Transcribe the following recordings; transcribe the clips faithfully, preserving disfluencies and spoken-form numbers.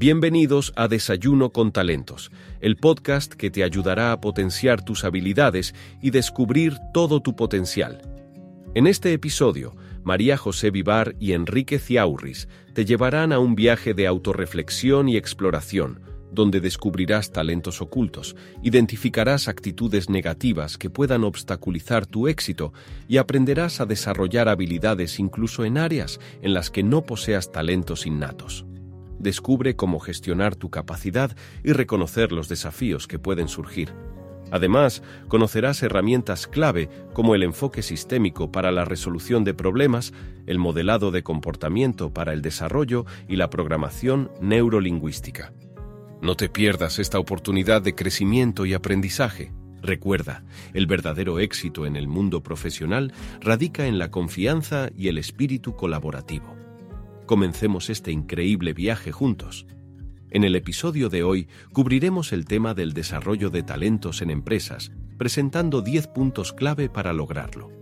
Bienvenidos a Desayuno con Talentos, el podcast que te ayudará a potenciar tus habilidades y descubrir todo tu potencial. En este episodio, María José Vivar y Enrique Ciaurris te llevarán a un viaje de autorreflexión y exploración, donde descubrirás talentos ocultos, identificarás actitudes negativas que puedan obstaculizar tu éxito y aprenderás a desarrollar habilidades incluso en áreas en las que no poseas talentos innatos. Descubre cómo gestionar tu capacidad y reconocer los desafíos que pueden surgir. Además, conocerás herramientas clave como el enfoque sistémico para la resolución de problemas, el modelado de comportamiento para el desarrollo y la programación neurolingüística. No te pierdas esta oportunidad de crecimiento y aprendizaje. Recuerda, el verdadero éxito en el mundo profesional radica en la confianza y el espíritu colaborativo. Comencemos este increíble viaje juntos. En el episodio de hoy cubriremos el tema del desarrollo de talentos en empresas, presentando diez puntos clave para lograrlo.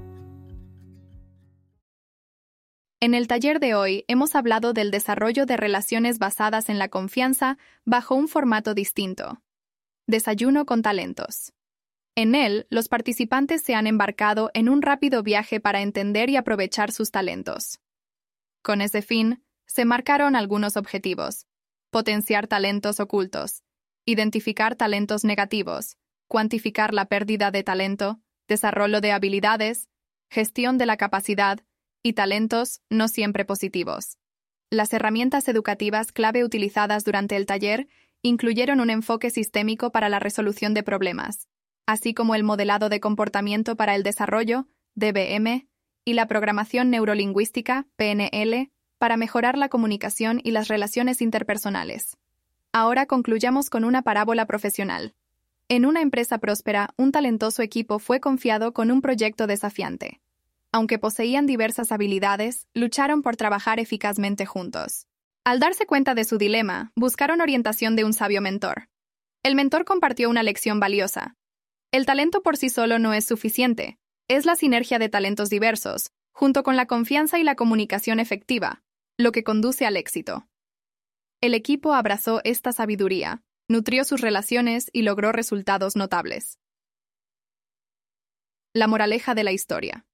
En el taller de hoy hemos hablado del desarrollo de relaciones basadas en la confianza bajo un formato distinto. Desayuno con talentos. En él, los participantes se han embarcado en un rápido viaje para entender y aprovechar sus talentos. Con ese fin, se marcaron algunos objetivos: potenciar talentos ocultos, identificar talentos negativos, cuantificar la pérdida de talento, desarrollo de habilidades, gestión de la capacidad y talentos no siempre positivos. Las herramientas educativas clave utilizadas durante el taller incluyeron un enfoque sistémico para la resolución de problemas, así como el modelado de comportamiento para el desarrollo, D B M, y la programación neurolingüística, P N L, para mejorar la comunicación y las relaciones interpersonales. Ahora concluyamos con una parábola profesional. En una empresa próspera, un talentoso equipo fue confiado con un proyecto desafiante. Aunque poseían diversas habilidades, lucharon por trabajar eficazmente juntos. Al darse cuenta de su dilema, buscaron orientación de un sabio mentor. El mentor compartió una lección valiosa. El talento por sí solo no es suficiente. Es la sinergia de talentos diversos, junto con la confianza y la comunicación efectiva, lo que conduce al éxito. El equipo abrazó esta sabiduría, nutrió sus relaciones y logró resultados notables. La moraleja de la historia.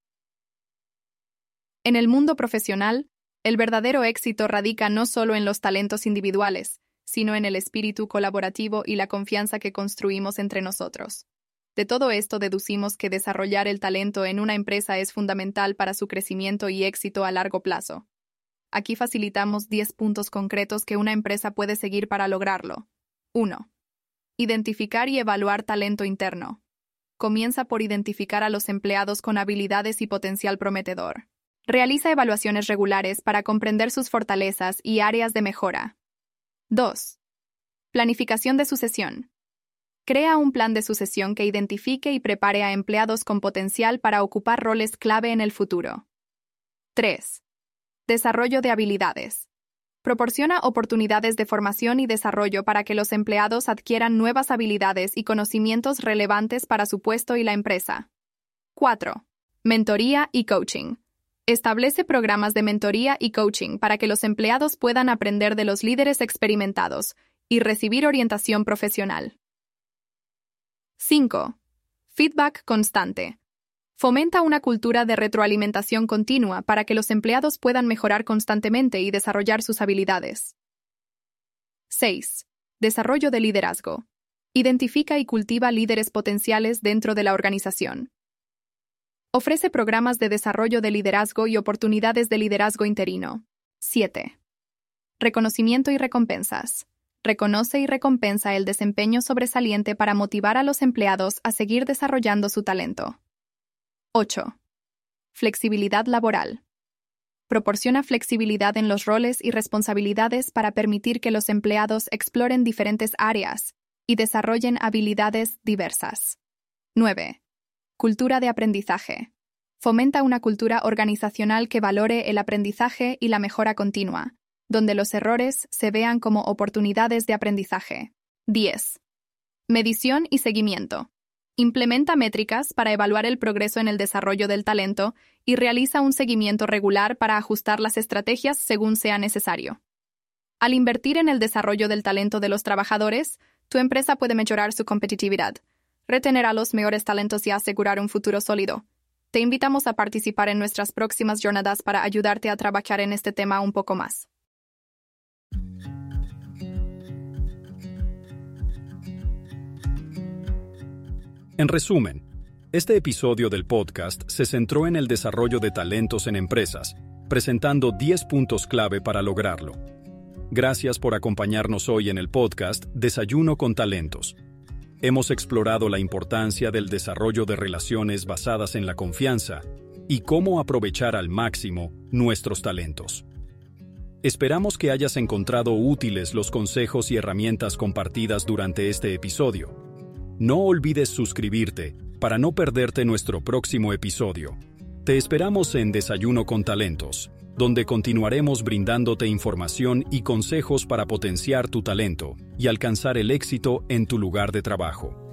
En el mundo profesional, el verdadero éxito radica no solo en los talentos individuales, sino en el espíritu colaborativo y la confianza que construimos entre nosotros. De todo esto deducimos que desarrollar el talento en una empresa es fundamental para su crecimiento y éxito a largo plazo. Aquí facilitamos diez puntos concretos que una empresa puede seguir para lograrlo. uno. Identificar y evaluar talento interno. Comienza por identificar a los empleados con habilidades y potencial prometedor. Realiza evaluaciones regulares para comprender sus fortalezas y áreas de mejora. dos. Planificación de sucesión. Crea un plan de sucesión que identifique y prepare a empleados con potencial para ocupar roles clave en el futuro. tres. Desarrollo de habilidades. Proporciona oportunidades de formación y desarrollo para que los empleados adquieran nuevas habilidades y conocimientos relevantes para su puesto y la empresa. cuatro. Mentoría y coaching. Establece programas de mentoría y coaching para que los empleados puedan aprender de los líderes experimentados y recibir orientación profesional. cinco. Feedback constante. Fomenta una cultura de retroalimentación continua para que los empleados puedan mejorar constantemente y desarrollar sus habilidades. seis. Desarrollo de liderazgo. Identifica y cultiva líderes potenciales dentro de la organización. Ofrece programas de desarrollo de liderazgo y oportunidades de liderazgo interino. siete. Reconocimiento y recompensas. Reconoce y recompensa el desempeño sobresaliente para motivar a los empleados a seguir desarrollando su talento. ocho. Flexibilidad laboral. Proporciona flexibilidad en los roles y responsabilidades para permitir que los empleados exploren diferentes áreas y desarrollen habilidades diversas. nueve. Cultura de aprendizaje. Fomenta una cultura organizacional que valore el aprendizaje y la mejora continua, donde los errores se vean como oportunidades de aprendizaje. diez. Medición y seguimiento. Implementa métricas para evaluar el progreso en el desarrollo del talento y realiza un seguimiento regular para ajustar las estrategias según sea necesario. Al invertir en el desarrollo del talento de los trabajadores, tu empresa puede mejorar su competitividad, retener a los mejores talentos y asegurar un futuro sólido. Te invitamos a participar en nuestras próximas jornadas para ayudarte a trabajar en este tema un poco más. En resumen, este episodio del podcast se centró en el desarrollo de talentos en empresas, presentando diez puntos clave para lograrlo. Gracias por acompañarnos hoy en el podcast Desayuno con Talentos. Hemos explorado la importancia del desarrollo de relaciones basadas en la confianza y cómo aprovechar al máximo nuestros talentos. Esperamos que hayas encontrado útiles los consejos y herramientas compartidas durante este episodio. No olvides suscribirte para no perderte nuestro próximo episodio. Te esperamos en Desayuno con Talentos, donde continuaremos brindándote información y consejos para potenciar tu talento y alcanzar el éxito en tu lugar de trabajo.